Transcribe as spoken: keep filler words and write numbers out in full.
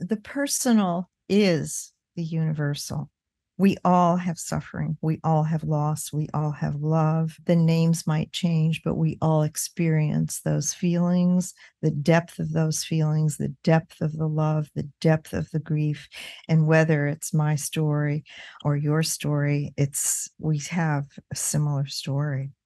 the personal is the universal. We all have suffering. We all have loss. We all have love. The names might change, but we all experience those feelings, the depth of those feelings, the depth of the love, the depth of the grief. And whether it's my story or your story, it's we have a similar story.